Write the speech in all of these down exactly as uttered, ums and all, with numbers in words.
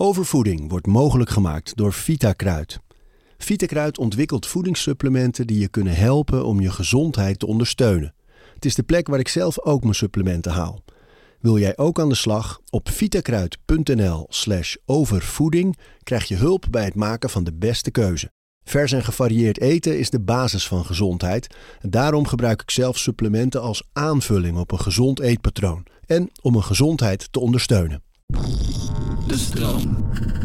Overvoeding wordt mogelijk gemaakt door VitaKruid. VitaKruid ontwikkelt voedingssupplementen die je kunnen helpen om je gezondheid te ondersteunen. Het is de plek waar ik zelf ook mijn supplementen haal. Wil jij ook aan de slag? Op vitakruid.nl slash overvoeding krijg je hulp bij het maken van de beste keuze. Vers en gevarieerd eten is de basis van gezondheid. En daarom gebruik ik zelf supplementen als aanvulling op een gezond eetpatroon. En om een gezondheid te ondersteunen. De stroom.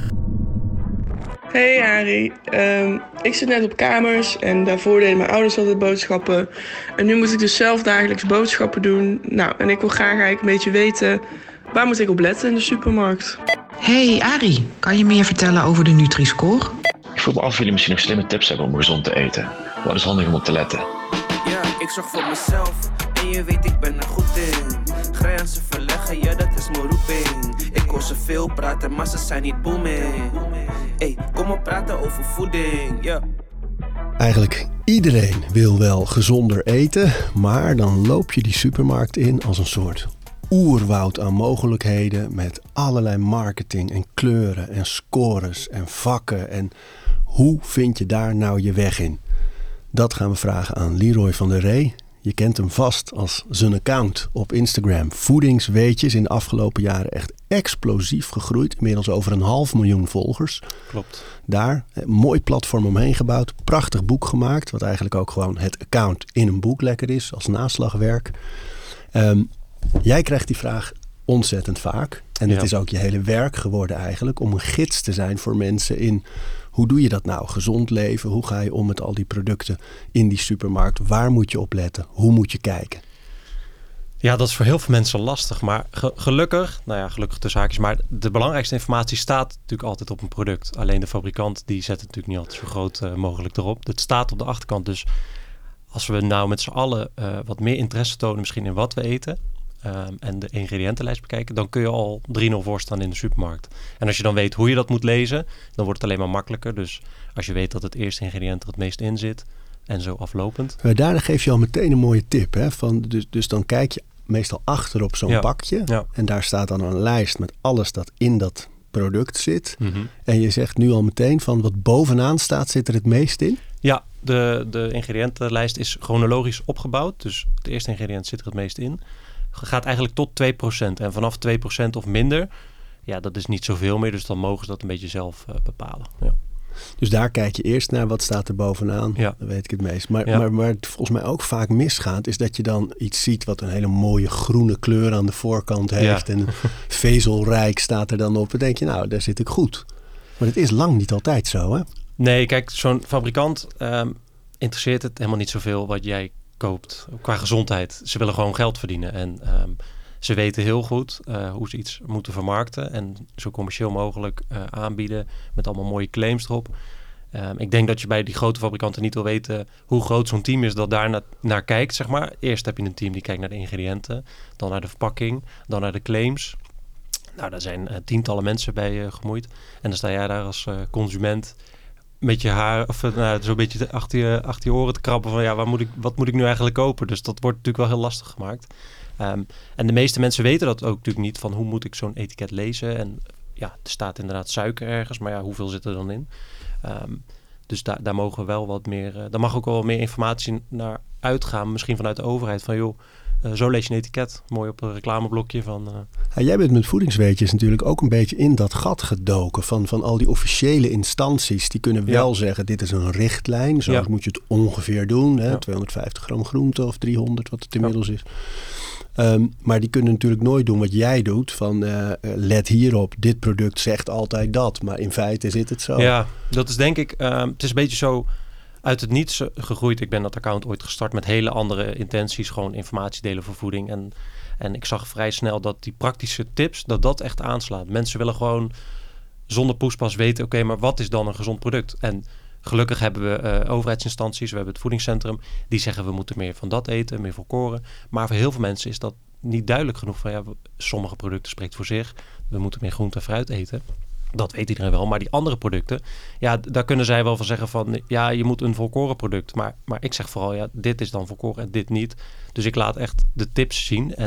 Hey Arie, um, ik zit net op kamers en daarvoor deden mijn ouders altijd boodschappen. En nu moet ik dus zelf dagelijks boodschappen doen. Nou, en ik wil graag eigenlijk een beetje weten, waar moet ik op letten in de supermarkt? Hey Arie, kan je meer vertellen over de Nutri-Score? Ik vroeg me af of jullie misschien nog slimme tips hebben om gezond te eten. Wat is handig om op te letten? Ja, ik zorg voor mezelf en je weet ik ben er goed in. Grenzen verleggen, ja dat is mijn roeping. Ik hoor ze veel praten, maar ze zijn niet booming. Hey, kom op praten over voeding, ja. Eigenlijk iedereen wil wel gezonder eten, maar dan loop je die supermarkt in als een soort oerwoud aan mogelijkheden met allerlei marketing en kleuren en scores en vakken. En hoe vind je daar nou je weg in? Dat gaan we vragen aan Leroy van der Ree. Je kent hem vast als zijn account op Instagram. Voedingsweetjes in de afgelopen jaren echt explosief gegroeid. Inmiddels over een half miljoen volgers. Klopt. Daar, een mooi platform omheen gebouwd. Prachtig boek gemaakt. Wat eigenlijk ook gewoon het account in een boek lekker is. Als naslagwerk. Um, jij krijgt die vraag ontzettend vaak. En het ja. is ook je hele werk geworden eigenlijk. Om een gids te zijn voor mensen in... Hoe doe je dat nou? Gezond leven? Hoe ga je om met al die producten in die supermarkt? Waar moet je op letten? Hoe moet je kijken? Ja, dat is voor heel veel mensen lastig. Maar ge- gelukkig, nou ja, gelukkig tussen haakjes. Maar de belangrijkste informatie staat natuurlijk altijd op een product. Alleen de fabrikant die zet het natuurlijk niet altijd zo groot uh, mogelijk erop. Het staat op de achterkant. Dus als we nou met z'n allen uh, wat meer interesse tonen misschien in wat we eten... Um, en de ingrediëntenlijst bekijken, dan kun je al drie nul voorstaan in de supermarkt. En als je dan weet hoe je dat moet lezen, dan wordt het alleen maar makkelijker. Dus als je weet dat het eerste ingrediënt er het meest in zit en zo aflopend. Maar daarna geef je al meteen een mooie tip. Hè? Van, dus, dus dan kijk je meestal achter op zo'n ja. pakje. Ja. En daar staat dan een lijst met alles dat in dat product zit. Mm-hmm. En je zegt nu al meteen van wat bovenaan staat, zit er het meest in? Ja, de, de ingrediëntenlijst is chronologisch opgebouwd. Dus het eerste ingrediënt zit er het meest in. Gaat eigenlijk tot twee procent. En vanaf twee procent of minder, ja, dat is niet zoveel meer. Dus dan mogen ze dat een beetje zelf uh, bepalen. Ja. Dus daar kijk je eerst naar wat staat er bovenaan. Ja. Dan weet ik het meest. Maar, ja. maar waar het volgens mij ook vaak misgaat, is dat je dan iets ziet wat een hele mooie groene kleur aan de voorkant heeft. Ja. En vezelrijk staat er dan op. En denk je, nou, daar zit ik goed. Maar het is lang niet altijd zo, hè? Nee, kijk, zo'n fabrikant um, interesseert het helemaal niet zoveel wat jij koopt qua gezondheid. Ze willen gewoon geld verdienen. En um, ze weten heel goed uh, hoe ze iets moeten vermarkten. En zo commercieel mogelijk uh, aanbieden. Met allemaal mooie claims erop. Um, ik denk dat je bij die grote fabrikanten niet wil weten hoe groot zo'n team is dat daar na- naar kijkt, zeg maar. Eerst heb je een team die kijkt naar de ingrediënten. Dan naar de verpakking. Dan naar de claims. Nou, daar zijn uh, tientallen mensen bij uh, gemoeid. En dan sta jij daar als uh, consument met je haar, of nou, zo'n beetje achter je, achter je oren te krabben van ja, waar moet ik, wat moet ik nu eigenlijk kopen? Dus dat wordt natuurlijk wel heel lastig gemaakt. Um, en de meeste mensen weten dat ook natuurlijk niet van hoe moet ik zo'n etiket lezen. En ja, er staat inderdaad suiker ergens, maar ja, hoeveel zit er dan in? Um, dus da- daar mogen we wel wat meer, uh, daar mag ook wel wat meer informatie naar uitgaan, misschien vanuit de overheid van joh, Uh, zo lees je een etiket, mooi op een reclameblokje van... Uh... Ja, jij bent met voedingsweetjes natuurlijk ook een beetje in dat gat gedoken van, van al die officiële instanties. Die kunnen wel ja. zeggen, dit is een richtlijn, zo ja. moet je het ongeveer doen. Hè? Ja. tweehonderdvijftig gram groente of driehonderd, wat het inmiddels ja. is. Um, maar die kunnen natuurlijk nooit doen wat jij doet. Van uh, let hierop, dit product zegt altijd dat. Maar in feite zit het zo. Ja, dat is denk ik... Uh, het is een beetje zo uit het niets gegroeid. Ik ben dat account ooit gestart met hele andere intenties. Gewoon informatie delen voor voeding. En, en ik zag vrij snel dat die praktische tips, dat dat echt aanslaat. Mensen willen gewoon zonder poespas weten, oké, okay, maar wat is dan een gezond product? En gelukkig hebben we uh, overheidsinstanties, we hebben het voedingscentrum, die zeggen we moeten meer van dat eten, meer volkoren. Maar voor heel veel mensen is dat niet duidelijk genoeg. Van ja, sommige producten spreekt voor zich. We moeten meer groente en fruit eten. Dat weet iedereen wel. Maar die andere producten, ja, daar kunnen zij wel van zeggen van ja, je moet een volkoren product. Maar, maar ik zeg vooral, ja, dit is dan volkoren en dit niet. Dus ik laat echt de tips zien. En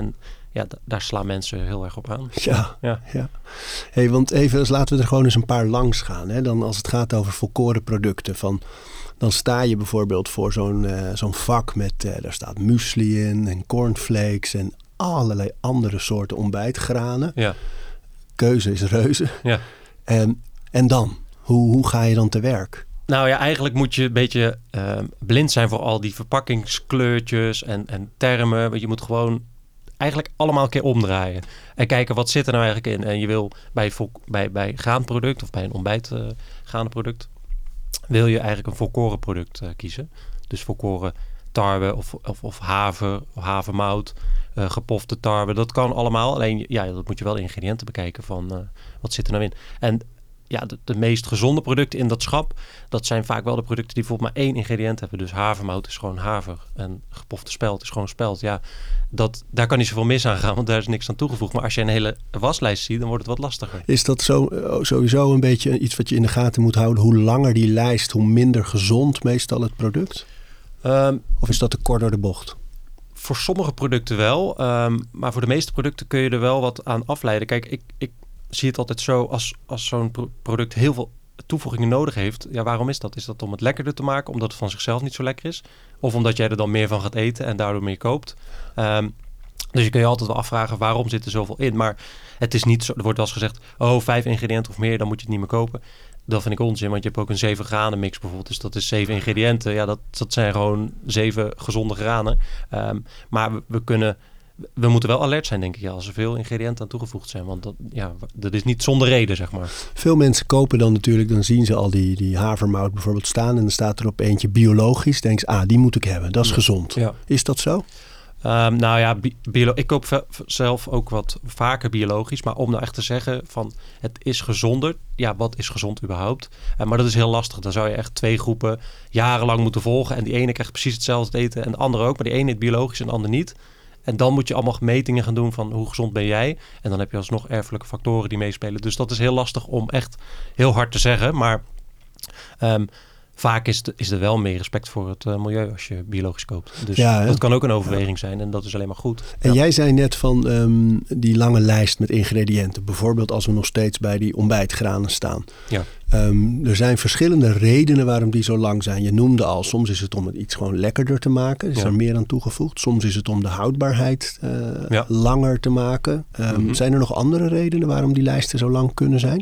ja, d- daar slaan mensen heel erg op aan. Ja, Ja. ja. Hey, want even, dus laten we er gewoon eens een paar langs gaan. Hè? Dan als het gaat over volkoren producten. Van, dan sta je bijvoorbeeld voor zo'n, uh, zo'n vak met, uh, daar staat muesli in en cornflakes en allerlei andere soorten ontbijtgranen. Ja. Keuze is reuze. Ja. En, en dan? Hoe, hoe ga je dan te werk? Nou ja, eigenlijk moet je een beetje uh, blind zijn voor al die verpakkingskleurtjes en, en termen. Want je moet gewoon eigenlijk allemaal een keer omdraaien. En kijken wat zit er nou eigenlijk in. En je wil bij, vol, bij, bij graanproduct of bij een ontbijt uh, graanproduct... wil je eigenlijk een volkoren product uh, kiezen. Dus volkoren tarwe of, of, of haver, of havermout, uh, gepofte tarwe. Dat kan allemaal. Alleen ja, dat moet je wel de ingrediënten bekijken van uh, wat zit er nou in. En ja, de, de meest gezonde producten in dat schap, dat zijn vaak wel de producten die bijvoorbeeld maar één ingrediënt hebben. Dus havermout is gewoon haver en gepofte spelt is gewoon spelt. Ja, dat, daar kan niet zoveel mis aan gaan, want daar is niks aan toegevoegd. Maar als je een hele waslijst ziet, dan wordt het wat lastiger. Is dat zo, sowieso een beetje iets wat je in de gaten moet houden? Hoe langer die lijst, hoe minder gezond meestal het product? Um, of is dat te kort door de bocht? Voor sommige producten wel, um, maar voor de meeste producten kun je er wel wat aan afleiden. Kijk, ik, ik zie het altijd zo, als, als zo'n pro- product heel veel toevoegingen nodig heeft. Ja, waarom is dat? Is dat om het lekkerder te maken, omdat het van zichzelf niet zo lekker is? Of omdat jij er dan meer van gaat eten en daardoor meer koopt? Um, dus je kun je altijd wel afvragen, waarom zit er zoveel in? Maar het is niet zo, er wordt wel eens gezegd, oh, vijf ingrediënten of meer, dan moet je het niet meer kopen. Dat vind ik onzin, want je hebt ook een zeven granen mix bijvoorbeeld. Dus dat is zeven ingrediënten. Ja, dat, dat zijn gewoon zeven gezonde granen. Um, maar we, we kunnen... We moeten wel alert zijn, denk ik, ja, als er veel ingrediënten aan toegevoegd zijn. Want dat, ja, dat is niet zonder reden, zeg maar. Veel mensen kopen dan natuurlijk, dan zien ze al die, die havermout bijvoorbeeld staan. En dan staat er op eentje biologisch. Denken ze, ah, die moet ik hebben. Dat is gezond. Ja. Is dat zo? Um, nou ja, bi- bio- ik koop ve- zelf ook wat vaker biologisch. Maar om nou echt te zeggen van het is gezonder. Ja, wat is gezond überhaupt? Uh, maar dat is heel lastig. Dan zou je echt twee groepen jarenlang moeten volgen. En die ene krijgt precies hetzelfde eten en de andere ook. Maar die ene eet biologisch en de ander niet. En dan moet je allemaal metingen gaan doen van hoe gezond ben jij. En dan heb je alsnog erfelijke factoren die meespelen. Dus dat is heel lastig om echt heel hard te zeggen. Maar um, vaak is, de, is er wel meer respect voor het uh, milieu als je biologisch koopt. Dus ja, dat kan ook een overweging zijn en dat is alleen maar goed. En ja. jij zei net van um, die lange lijst met ingrediënten. Bijvoorbeeld als we nog steeds bij die ontbijtgranen staan. Ja. Um, er zijn verschillende redenen waarom die zo lang zijn. Je noemde al, soms is het om het iets gewoon lekkerder te maken. Is ja. er meer aan toegevoegd. Soms is het om de houdbaarheid uh, ja. langer te maken. Um, mm-hmm. Zijn er nog andere redenen waarom die lijsten zo lang kunnen zijn?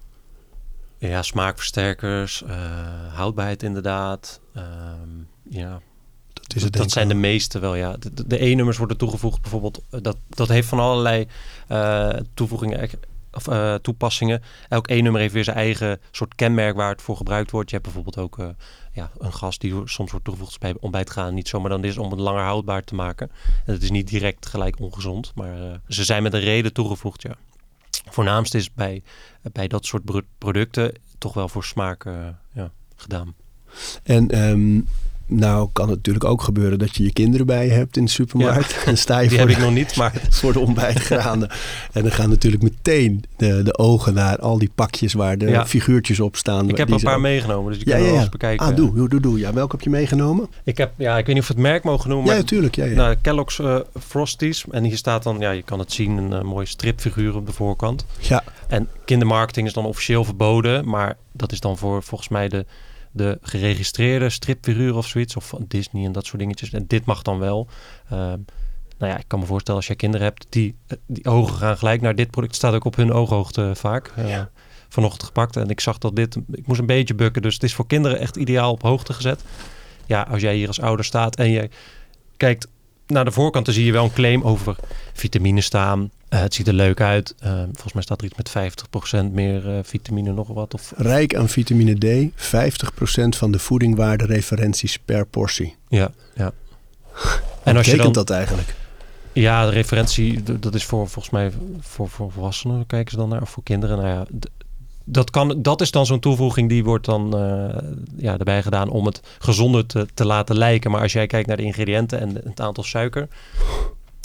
Ja, smaakversterkers, uh, houdbaarheid inderdaad. Um, ja, dat, is het dat, dat zijn de meeste wel, ja. De, de, de E-nummers worden toegevoegd bijvoorbeeld. Dat, dat heeft van allerlei uh, toevoegingen of uh, toepassingen. Elk E-nummer heeft weer zijn eigen soort kenmerk waar het voor gebruikt wordt. Je hebt bijvoorbeeld ook uh, ja, een gas die soms wordt toegevoegd bij ontbijtgranen. Niet zomaar dan is om het langer houdbaar te maken. En het is niet direct gelijk ongezond, maar uh, ze zijn met een reden toegevoegd, ja. Voornaamst is bij, bij dat soort producten toch wel voor smaak uh, ja, gedaan. En um, nou kan het natuurlijk ook gebeuren dat je je kinderen bij je hebt in de supermarkt. Ja, en sta je die voor heb de, ik nog niet, maar voor de ontbijtgranen. En dan gaan natuurlijk meteen de, de ogen naar al die pakjes waar de ja. figuurtjes op staan. Ik heb er een paar ook... meegenomen, dus die kunnen ja, we ja, wel eens bekijken. Ah, doe, doe, doe, doe. Ja, welke heb je meegenomen? Ik heb, ja, ik weet niet of we het merk mogen noemen. Ja, maar, natuurlijk. Ja, ja. Nou, Kellogg's uh, Frosties. En hier staat dan, ja, je kan het zien, een uh, mooie stripfiguur op de voorkant. Ja. En kindermarketing is dan officieel verboden, maar dat is dan voor volgens mij de de geregistreerde stripfiguur of zoiets. Of van Disney en dat soort dingetjes. En dit mag dan wel. Uh, nou ja, ik kan me voorstellen als jij kinderen hebt, die, die ogen gaan gelijk naar dit product. Staat ook op hun ooghoogte vaak. Uh, ja. Vanochtend gepakt. En ik zag dat dit, ik moest een beetje bukken. Dus het is voor kinderen echt ideaal op hoogte gezet. Ja, als jij hier als ouder staat en je kijkt naar de voorkant, dan zie je wel een claim over vitamine staan. Uh, het ziet er leuk uit. Uh, volgens mij staat er iets met vijftig procent meer uh, vitamine nog wat. Of... Rijk aan vitamine D, vijftig procent van de voedingwaarde referenties per portie. Ja, ja. En als je dan dat eigenlijk? Ja, de referentie, dat is voor volgens mij voor, voor volwassenen, kijken ze dan naar, of voor kinderen. Nou ja, d- dat, kan, dat is dan zo'n toevoeging die wordt dan uh, ja, erbij gedaan om het gezonder te, te laten lijken. Maar als jij kijkt naar de ingrediënten en het aantal suiker,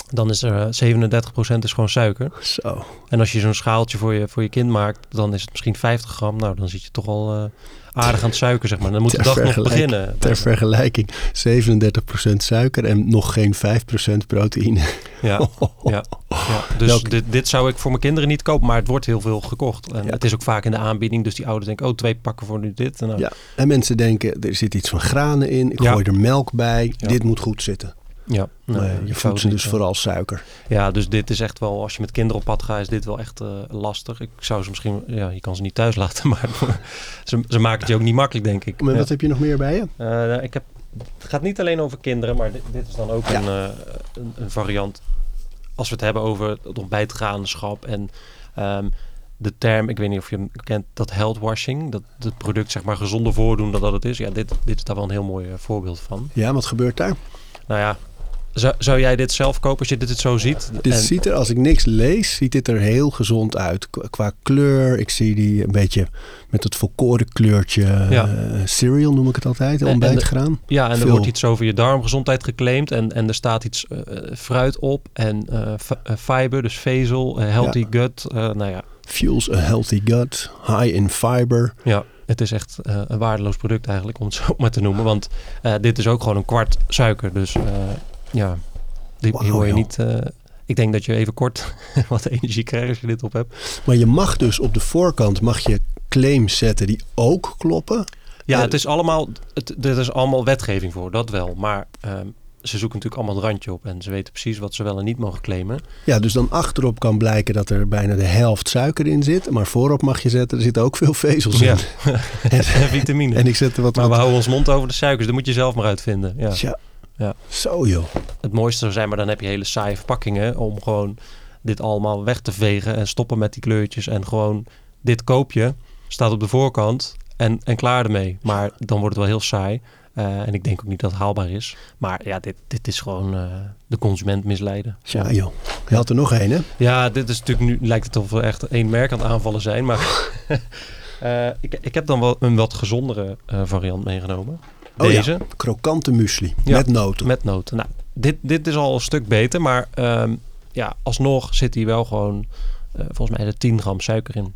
dan is er uh, zevenendertig procent is gewoon suiker. Zo. En als je zo'n schaaltje voor je, voor je kind maakt, dan is het misschien vijftig gram. Nou, dan zit je toch al uh, aardig aan het suiker, zeg maar. Dan moet de dag nog beginnen. Ter vergelijking, zevenendertig procent suiker en nog geen vijf procent proteïne. Ja, ja, ja. Dus dit, dit zou ik voor mijn kinderen niet kopen, maar het wordt heel veel gekocht. En ja. Het is ook vaak in de aanbieding, dus die ouders denken, oh, twee pakken voor nu dit. En, nou. Ja. En mensen denken, er zit iets van granen in, ik ja. gooi er melk bij, ja. dit moet goed zitten. Ja, nee, nee, je voedt ze dus niet, vooral suiker. Ja, dus dit is echt wel, als je met kinderen op pad gaat, is dit wel echt uh, lastig. Ik zou ze misschien, ja, je kan ze niet thuis laten, maar ze, ze maken het je ook niet makkelijk, denk ik. Maar ja. wat heb je nog meer bij je? Uh, nou, ik heb, het gaat niet alleen over kinderen, maar dit, dit is dan ook ja. een, uh, een, een variant. Als we het hebben over het ontbijtgraanschap en um, de term, ik weet niet of je hem kent, dat health washing, dat het product zeg maar gezonder voordoen dan dat het is. Ja, dit, dit is daar wel een heel mooi uh, voorbeeld van. Ja, wat gebeurt daar? Nou ja, zou, zou jij dit zelf kopen als je dit zo ziet? Dit en... ziet er, als ik niks lees, ziet dit er heel gezond uit. Qua kleur, ik zie die een beetje met het volkoren kleurtje. Ja. Uh, cereal noem ik het altijd, ontbijtgraan. Ja, en Veel. er wordt iets over je darmgezondheid geclaimd. En, en er staat iets uh, fruit op en uh, f- fiber, dus vezel, uh, healthy ja. gut. Uh, nou ja. Fuels a healthy gut, high in fiber. Ja. Het is echt uh, een waardeloos product eigenlijk, om het zo maar te noemen. Want uh, dit is ook gewoon een kwart suiker. Dus uh, ja, die, wow, hier hoor je niet... Uh, ik denk dat je even kort wat energie krijgt als je dit op hebt. Maar je mag dus op de voorkant mag je claims zetten die ook kloppen? Ja, uh, het is allemaal, het, er is allemaal wetgeving voor, dat wel. Maar... Uh, ze zoeken natuurlijk allemaal een randje op en ze weten precies wat ze wel en niet mogen claimen. Ja, dus dan achterop kan blijken dat er bijna de helft suiker in zit. Maar voorop mag je zetten, er zitten ook veel vezels in. Ja, en vitamine. En ik zet er wat maar wat... we houden ons mond over de suikers, dat moet je zelf maar uitvinden. Ja. Tja, ja. Zo joh. Het mooiste zou zijn, maar dan heb je hele saaie verpakkingen om gewoon dit allemaal weg te vegen en stoppen met die kleurtjes. En gewoon, dit koop je, staat op de voorkant en, en klaar ermee. Maar dan wordt het wel heel saai. Uh, en ik denk ook niet dat het haalbaar is. Maar ja, dit, dit is gewoon uh, de consument misleiden. Ja joh, je had er nog één hè? Ja, dit is natuurlijk nu, lijkt het of we echt één merk aan het aanvallen zijn. Maar uh, ik, ik heb dan wel een wat gezondere uh, variant meegenomen. Deze. Oh ja, krokante muesli ja, met noten. Met noten. Nou, dit, dit is al een stuk beter. Maar um, ja, alsnog zit hier wel gewoon uh, volgens mij er tien gram suiker in.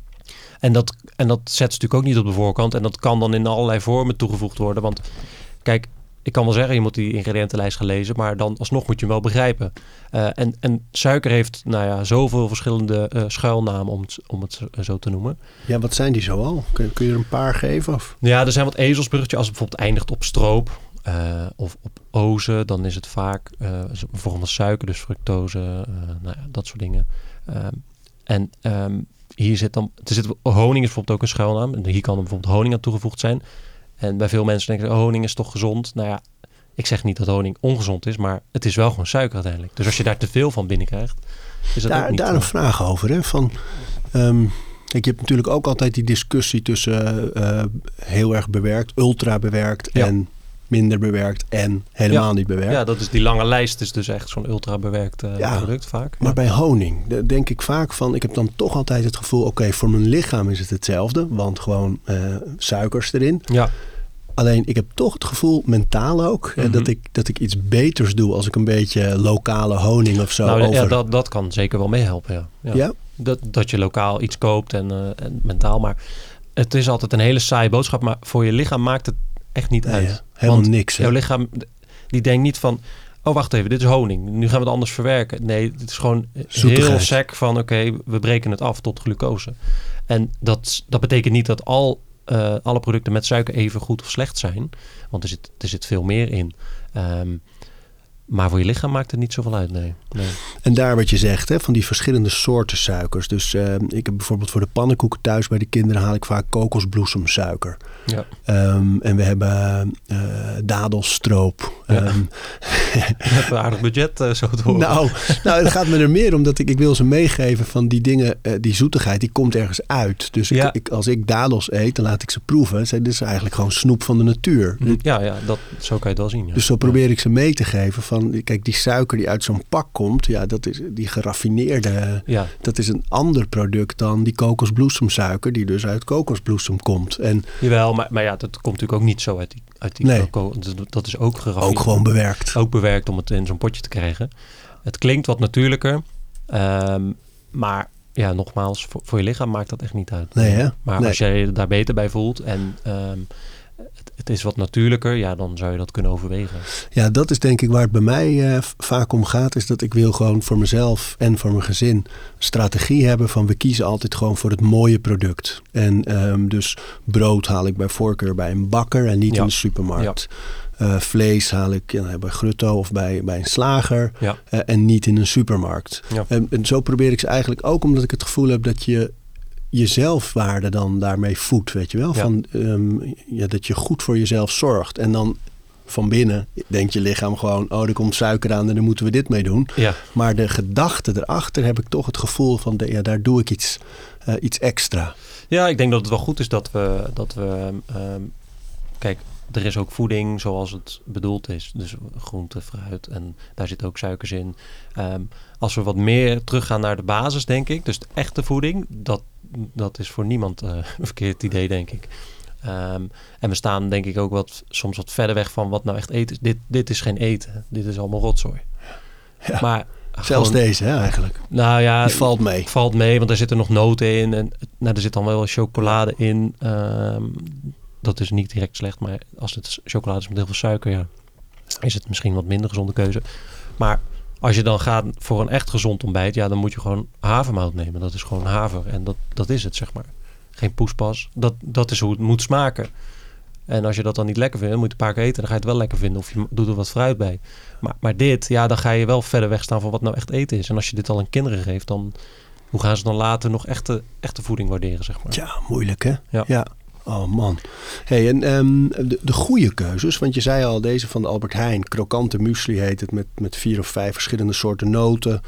En dat, en dat zet ze natuurlijk ook niet op de voorkant. En dat kan dan in allerlei vormen toegevoegd worden. Want kijk, ik kan wel zeggen, je moet die ingrediëntenlijst gaan lezen. Maar dan alsnog moet je hem wel begrijpen. Uh, en, en suiker heeft nou ja, zoveel verschillende uh, schuilnamen, om het, om het zo te noemen. Ja, wat zijn die zoal? Kun, kun je er een paar geven? Of? Ja, er zijn wat ezelsbruggetjes. Als het bijvoorbeeld eindigt op stroop uh, of op oze, dan is het vaak uh, een vorm van suiker. Dus fructose, uh, nou ja, dat soort dingen. Uh, en... Um, Hier zit dan, er zit, honing is bijvoorbeeld ook een schuilnaam. En hier kan er bijvoorbeeld honing aan toegevoegd zijn. En bij veel mensen denken, oh, honing is toch gezond? Nou ja, ik zeg niet dat honing ongezond is, maar het is wel gewoon suiker uiteindelijk. Dus als je daar te veel van binnenkrijgt, is dat daar, ook niet... Daar een vraag over, hè? Van, um, kijk, je hebt natuurlijk ook altijd die discussie tussen uh, heel erg bewerkt, ultra bewerkt ja. en minder bewerkt en helemaal ja. niet bewerkt. Ja, dat is die lange lijst is dus echt zo'n ultra bewerkt uh, ja, product vaak. Maar ja. bij honing denk ik vaak van, ik heb dan toch altijd het gevoel, oké, okay, voor mijn lichaam is het hetzelfde, want gewoon uh, suikers erin. Ja. Alleen ik heb toch het gevoel, mentaal ook, mm-hmm. dat, ik, dat ik iets beters doe als ik een beetje lokale honing of zo nou, over... Ja, dat, dat kan zeker wel meehelpen, ja. ja. ja? Dat, dat je lokaal iets koopt en, uh, en mentaal, maar het is altijd een hele saaie boodschap, maar voor je lichaam maakt het echt niet nee, uit. Ja, helemaal Want niks. Hè? Jouw lichaam, die denkt niet van, oh wacht even, dit is honing. Nu gaan we het anders verwerken. Nee, het is gewoon Zoetigheid. Heel sec van, oké, okay, we breken het af tot glucose. En dat, dat betekent niet dat al, uh, alle producten met suiker even goed of slecht zijn. Want er zit, er zit veel meer in. Um, Maar voor je lichaam maakt het niet zoveel uit, nee. nee. En daar wat je zegt, hè, van die verschillende soorten suikers. Dus uh, ik heb bijvoorbeeld voor de pannenkoeken thuis bij de kinderen haal ik vaak kokosbloesemsuiker. Ja. Um, en we hebben uh, dadelstroop. Ja. Um, je hebt een aardig budget uh, zo te horen. Nou, nou, het gaat me er meer om dat ik, ik wil ze meegeven van die dingen, uh, die zoetigheid, die komt ergens uit. Dus ja. ik, ik, als ik dadels eet, dan laat ik ze proeven. Dit is eigenlijk gewoon snoep van de natuur. Ja, ja dat, zo kan je het wel zien. Ja. Dus zo probeer ja. ik ze mee te geven van, kijk, die suiker die uit zo'n pak komt, ja, dat is die geraffineerde, ja. dat is een ander product dan die kokosbloesemsuiker, die dus uit kokosbloesem komt. En, Jawel, maar, maar ja, dat komt natuurlijk ook niet zo uit die, uit die nee. koko. Dat is ook geraffineerd. Ook gewoon bewerkt. Ook bewerkt om het in zo'n potje te krijgen. Het klinkt wat natuurlijker. Um, maar ja, nogmaals, voor, voor je lichaam maakt dat echt niet uit. Nee, hè? Maar nee. als jij je daar beter bij voelt en um, het, het is wat natuurlijker, ja, dan zou je dat kunnen overwegen. Ja, dat is denk ik waar het bij mij uh, vaak om gaat. Is dat ik wil gewoon voor mezelf en voor mijn gezin een strategie hebben van we kiezen altijd gewoon voor het mooie product. En um, dus brood haal ik bij voorkeur bij een bakker en niet ja. in de supermarkt. Ja. Uh, vlees haal ik ja, bij Grutto of bij, bij een slager ja. uh, en niet in een supermarkt. Ja. En, en zo probeer ik ze eigenlijk ook omdat ik het gevoel heb dat je je zelfwaarde dan daarmee voedt, weet je wel? Ja. Van, um, ja, dat je goed voor jezelf zorgt. En dan van binnen denkt je lichaam gewoon, oh, er komt suiker aan en daar moeten we dit mee doen. Ja. Maar de gedachte erachter heb ik toch het gevoel van, de, ja, daar doe ik iets, uh, iets extra. Ja, ik denk dat het wel goed is dat we, dat we um, kijk, er is ook voeding zoals het bedoeld is. Dus groente, fruit en daar zit ook suikers in. Um, als we wat meer teruggaan naar de basis, denk ik. Dus de echte voeding, dat, dat is voor niemand uh, een verkeerd idee, denk ik. Um, en we staan denk ik ook wat, soms wat verder weg van wat nou echt eten is. Dit, dit is geen eten. Dit is allemaal rotzooi. Ja. Maar zelfs gewoon, deze, hè, eigenlijk. Nou ja, die valt mee. Valt mee, want er zitten nog noten in. En nou, er zit dan wel chocolade in. Um, dat is niet direct slecht, maar als het chocolade is met heel veel suiker, ja, is het misschien wat minder gezonde keuze. Maar als je dan gaat voor een echt gezond ontbijt, ja, dan moet je gewoon havermout nemen. Dat is gewoon haver en dat, dat is het, zeg maar. Geen poespas. Dat, dat is hoe het moet smaken. En als je dat dan niet lekker vindt, dan moet je een paar keer eten. Dan ga je het wel lekker vinden of je doet er wat fruit bij. Maar, maar dit, ja, dan ga je wel verder weg staan van wat nou echt eten is. En als je dit al aan kinderen geeft, dan hoe gaan ze dan later nog echte, echte voeding waarderen, zeg maar. Ja, moeilijk hè? Ja. ja. Oh man. Hey, en um, de, de goede keuzes, want je zei al deze van de Albert Heijn, krokante muesli heet het met, met vier of vijf verschillende soorten noten.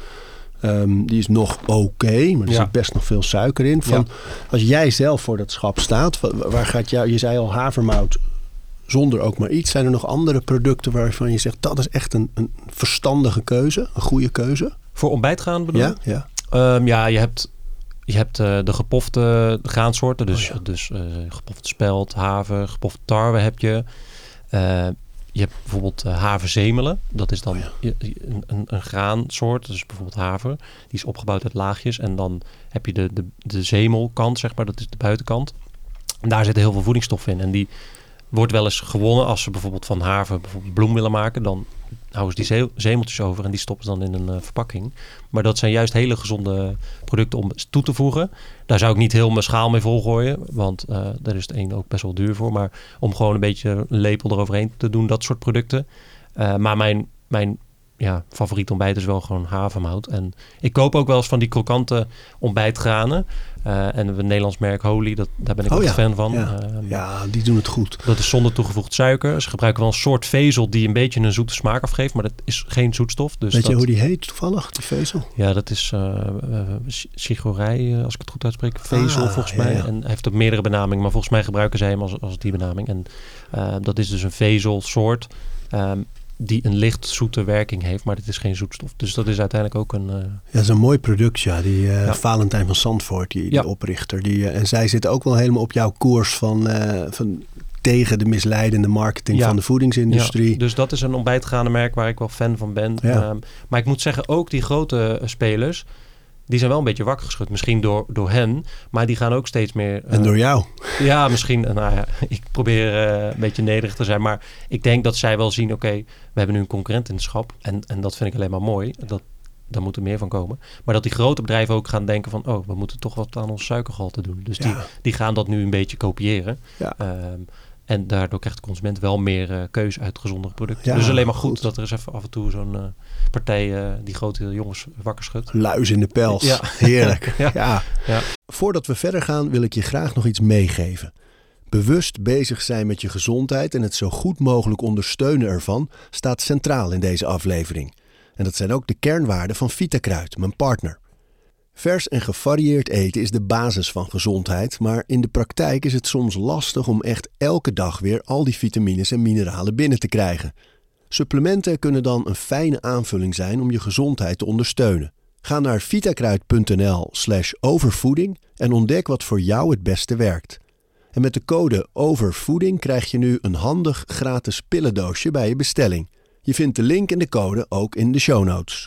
Um, die is nog oké, okay, maar er ja. zit best nog veel suiker in. Van, ja. Als jij zelf voor dat schap staat, waar gaat jou, je zei al havermout zonder ook maar iets. Zijn er nog andere producten waarvan je zegt dat is echt een, een verstandige keuze, een goede keuze? Voor ontbijt gaan bedoel je? Ja, ja. Um, ja, je hebt Je hebt uh, de gepofte graansoorten, dus, oh ja. dus uh, gepofte spelt, haver, gepofte tarwe heb je. Uh, je hebt bijvoorbeeld uh, haverzemelen. Dat is dan oh ja. een, een, een graansoort, dus bijvoorbeeld haver. Die is opgebouwd uit laagjes. En dan heb je de, de, de zemelkant, zeg maar, dat is de buitenkant. En daar zitten heel veel voedingsstoffen in. En die wordt wel eens gewonnen als ze bijvoorbeeld van haver bijvoorbeeld bloem willen maken. Dan houden ze die zemeltjes over en die stoppen ze dan in een uh, verpakking. Maar dat zijn juist hele gezonde producten om toe te voegen. Daar zou ik niet heel mijn schaal mee volgooien, want uh, daar is het een ook best wel duur voor. Maar om gewoon een beetje een lepel eroverheen te doen, dat soort producten. Uh, maar mijn, mijn ja, favoriet ontbijt is wel gewoon havermout. En ik koop ook wel eens van die krokante ontbijtgranen. Uh, en een Nederlands merk Holy, dat, daar ben ik oh, ook ja. fan van. Ja. Uh, ja, die doen het goed. Dat is zonder toegevoegd suiker. Ze gebruiken wel een soort vezel die een beetje een zoete smaak afgeeft, maar dat is geen zoetstof. Dus Weet dat, je hoe die heet toevallig, die vezel? Ja, dat is uh, uh, Sigorij, uh, als ik het goed uitspreek. Vezel ah, volgens mij. Ja, ja. En hij heeft ook meerdere benamingen, maar volgens mij gebruiken zij hem als, als die benaming. En uh, dat is dus een vezelsoort. Um, die een licht zoete werking heeft, maar dit is geen zoetstof. Dus dat is uiteindelijk ook een... Uh... Ja, dat is een mooi product, ja. Die uh, ja. Valentijn van Zandvoort, die, die ja. oprichter. Die, uh, en zij zitten ook wel helemaal op jouw koers van, uh, van tegen de misleidende marketing ja. van de voedingsindustrie. Ja. Dus dat is een ontbijtgaande merk waar ik wel fan van ben. Ja. Um, maar ik moet zeggen, ook die grote uh, spelers, die zijn wel een beetje wakker geschud. Misschien door, door hen, maar die gaan ook steeds meer... Uh, en door jou. Ja, misschien. Nou ja, ik probeer uh, een beetje nederig te zijn. Maar ik denk dat zij wel zien, oké, okay, we hebben nu een concurrent in het schap. En, en dat vind ik alleen maar mooi. Dat, daar moet er meer van komen. Maar dat die grote bedrijven ook gaan denken van, oh, we moeten toch wat aan ons suikergehalte doen. Dus ja. die, die gaan dat nu een beetje kopiëren. Ja. Um, En daardoor krijgt de consument wel meer uh, keuze uit gezondere producten. Ja, dus alleen maar goed, goed dat er eens even af en toe zo'n uh, partij uh, die grote jongens wakker schudt. Luis in de pels. Ja. Heerlijk. ja. Ja. Ja. Voordat we verder gaan wil ik je graag nog iets meegeven. Bewust bezig zijn met je gezondheid en het zo goed mogelijk ondersteunen ervan staat centraal in deze aflevering. En dat zijn ook de kernwaarden van Vitakruid, mijn partner. Vers en gevarieerd eten is de basis van gezondheid, maar in de praktijk is het soms lastig om echt elke dag weer al die vitamines en mineralen binnen te krijgen. Supplementen kunnen dan een fijne aanvulling zijn om je gezondheid te ondersteunen. Ga naar vitakruid.nl slash overvoeding en ontdek wat voor jou het beste werkt. En met de code OVERVOEDING krijg je nu een handig gratis pillendoosje bij je bestelling. Je vindt de link en de code ook in de show notes.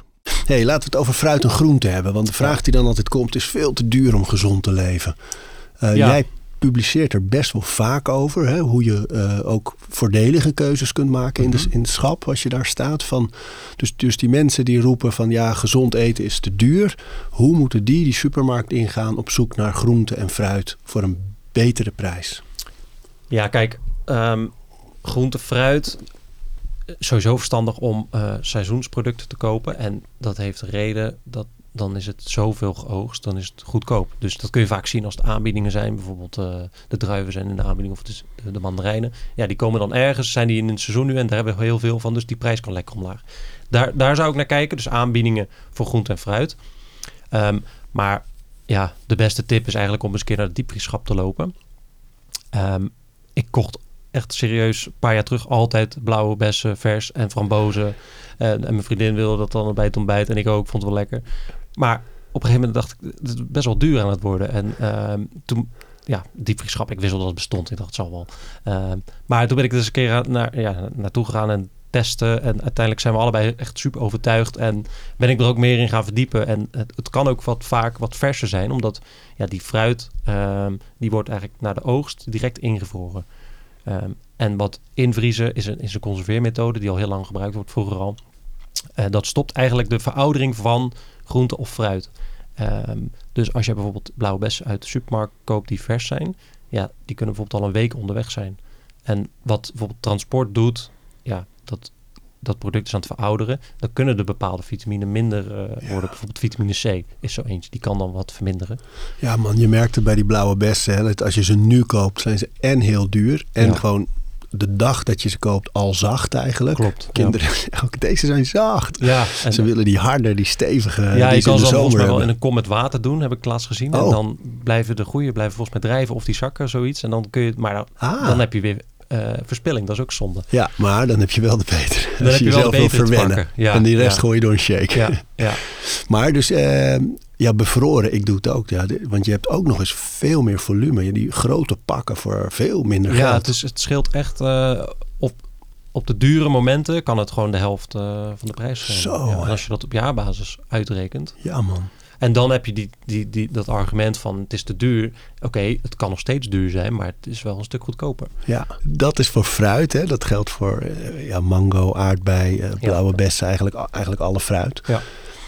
Hey, laten we het over fruit en groente hebben. Want de vraag die dan altijd komt is veel te duur om gezond te leven. Uh, Ja. Jij publiceert er best wel vaak over. Hè? Hoe je uh, ook voordelige keuzes kunt maken in, de, in het schap als je daar staat. Van, dus, dus die mensen die roepen van ja, gezond eten is te duur. Hoe moeten die die supermarkt ingaan op zoek naar groente en fruit voor een betere prijs? Ja, kijk, um, groente, fruit, sowieso verstandig om uh, seizoensproducten te kopen. En dat heeft de reden dat dan is het zoveel geoogst, dan is het goedkoop. Dus dat kun je vaak zien als het aanbiedingen zijn. Bijvoorbeeld uh, de druiven zijn in de aanbieding of de, de mandarijnen. Ja, die komen dan ergens, zijn die in het seizoen nu en daar hebben we heel veel van. Dus die prijs kan lekker omlaag. Daar, daar zou ik naar kijken. Dus aanbiedingen voor groente en fruit. Um, maar ja, de beste tip is eigenlijk om eens een keer naar het diepvriesschap te lopen. Um, ik kocht echt serieus een paar jaar terug altijd blauwe bessen, vers en frambozen. Uh, en mijn vriendin wilde dat dan bij het ontbijt en ik ook, vond het wel lekker. Maar op een gegeven moment dacht ik, het is best wel duur aan het worden. En uh, toen, ja, diepvriesschap, ik wist wel dat het bestond. Ik dacht, het zal wel. Uh, maar toen ben ik dus een keer naar, ja, naartoe gegaan en testen. En uiteindelijk zijn we allebei echt super overtuigd. En ben ik er ook meer in gaan verdiepen. En het, het kan ook wat vaak wat verser zijn. Omdat ja, die fruit, uh, die wordt eigenlijk na de oogst direct ingevroren. Um, en wat invriezen is een, is een conserveermethode die al heel lang gebruikt wordt, vroeger al. Uh, dat stopt eigenlijk de veroudering van groente of fruit. Um, dus als je bijvoorbeeld blauwe bessen uit de supermarkt koopt die vers zijn, ja, die kunnen bijvoorbeeld al een week onderweg zijn. En wat bijvoorbeeld transport doet, ja, dat, dat product is aan het verouderen. Dan kunnen de bepaalde vitamine minder uh, ja. worden. Bijvoorbeeld vitamine C is zo eentje, die kan dan wat verminderen. Ja man, je merkt het bij die blauwe bessen. Hè, dat als je ze nu koopt, zijn ze en heel duur en ja. gewoon de dag dat je ze koopt al zacht eigenlijk. Klopt. Kinderen, ja. ook deze zijn zacht. Ja, en ze willen die harder, die stevige. Ja, die je kan ze volgens mij hebben. wel in een kom met water doen, heb ik laatst gezien. Oh. En dan blijven de goede blijven volgens mij drijven of die zakken, zoiets. En dan kun je, maar dan, ah. dan heb je weer uh, verspilling, dat is ook zonde. Ja, maar dan heb je wel de betere. Dan als heb je je wel jezelf wil verwennen. Ja, en die rest ja. gooi je door een shake. Ja, ja. Maar dus uh, ja, bevroren, ik doe het ook. Ja, want je hebt ook nog eens veel meer volume. Die grote pakken voor veel minder geld. Ja, het, is, het scheelt echt uh, op, op de dure momenten kan het gewoon de helft uh, van de prijs zijn. Zo. Ja, en als je dat op jaarbasis uitrekent. Ja man. En dan heb je die, die, die, dat argument van het is te duur. Oké, okay, het kan nog steeds duur zijn, maar het is wel een stuk goedkoper. Ja, dat is voor fruit. Hè? Dat geldt voor uh, ja, mango, aardbei, uh, blauwe ja. bessen, eigenlijk, eigenlijk alle fruit. Ja.